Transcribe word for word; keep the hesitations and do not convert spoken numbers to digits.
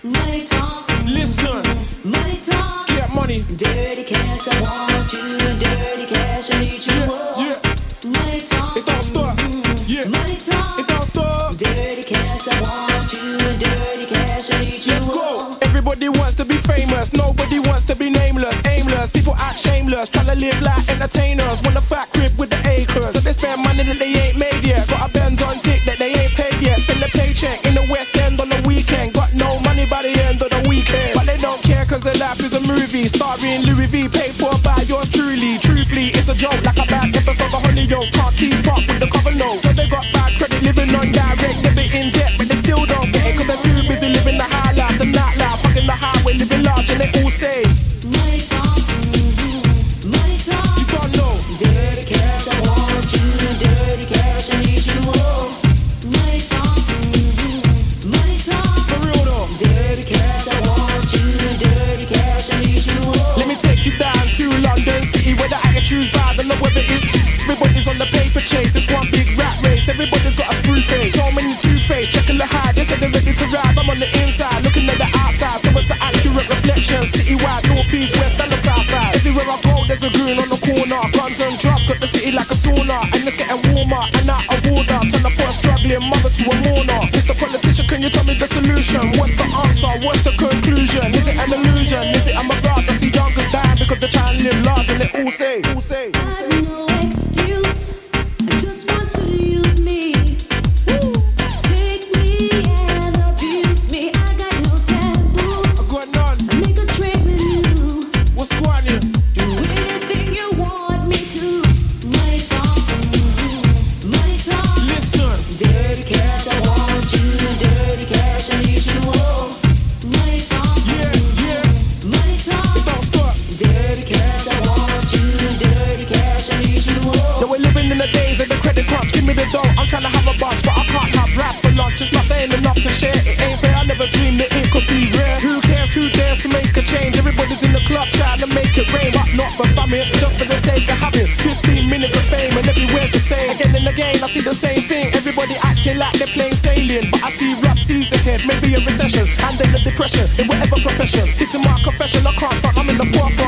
Money talks. Listen. Money talks. Get money. Dirty cash, I want you. Dirty cash, I need you. Yeah, yeah. Money talks. It don't stop. Yeah. Money talks. It don't stop. Dirty cash, I want you. Dirty cash, I need you. Let's go. Everybody wants to be famous. Nobody wants to be nameless. Aimless. People act shameless. Trying to live like entertainers. Want a fat crib with the acres. So they spend money that they ain't made yet. Got a Benz on tick that they ain't paid yet. Spend a paycheck in the West End on the weekend. Got no money by the end of the weekend. But they don't care cause their life is a movie. Starring Louis V. Paid for by yours truly. Truthfully, it's a joke like a bad episode of Hollyoaks. Can't keep up with the cover notes. So they got bad credit living on direct. They're in debt but they still don't get it. Cause they're too busy living the high life. The night life. Hugging the highway. Living large and they all say money talks. Money talks. you don't know. Dirty cash, I want you. Dirty cash, I need you. Money talks. Money talks. For real though. Dirty cash, I want you. Dirty cash, I need you. Let me take you down to London City where the attitude's bad and the weather is. Everybody's on the paper chase. It's one big rat race. Everybody's got a screw face. So many two-face. Checking the high. They said they're ready to ride. I'm on the inside looking at the outside. So it's an accurate reflection. Citywide, north, east, west and the south side. Everywhere I go there's a goon on the corner. Guns and drugs got the city like a sauna. And it's getting warmer and out of order. Turn the poor struggling mother to a mourner. Mister Politician, can you tell me the solution? What's the answer? What's the conclusion? Is it an illusion? Is it a mirage? I see youngers dying because they're trying to live large and they all say, all say I've no excuse. I just want you to use me. Woo. Take me and abuse me. I got no taboos. I got none. I make a trade with you. What's going on? Do anything you want me to. Money talks. Money talks. Listen. Dirty cash, I want you. Dirty cash, I need you. Money talks. Yeah, yeah. Money It talks. don't stop. Dirty cash, I want you. Dirty cash, I need you. So we're living in the days of the credit crunch. Give me the dough, I'm trying to have a bunch, but I can't have rats for lunch. It's not there ain't enough to share. It ain't fair. I never dreamed that it could be rare. Who cares? Who dares to make a change? Everybody's in the club trying to make it rain, but not for famine, just for the sake of having fifteen minutes of fame and everywhere's the same. Again and again, I see the same thing. Everybody acting like they're playing sailing, but I see rough seas ahead, maybe a recession and then a depression in whatever profession. This is my confession. I can't front. I'm in the forefront.